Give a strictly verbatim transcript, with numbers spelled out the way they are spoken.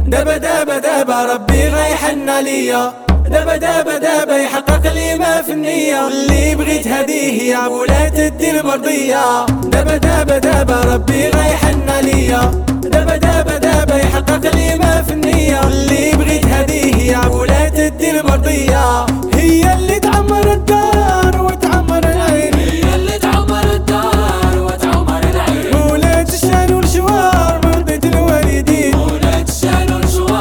دبا دبا دبا ربي غيحن ليا، دبا دبا دبا يحقق لي ما في النية، اللي بغيت هديه يا مولاة الدين مرضية. دبا دبا دبا ربي غيحن ليا، دبا دبا دبا يحقق لي ما في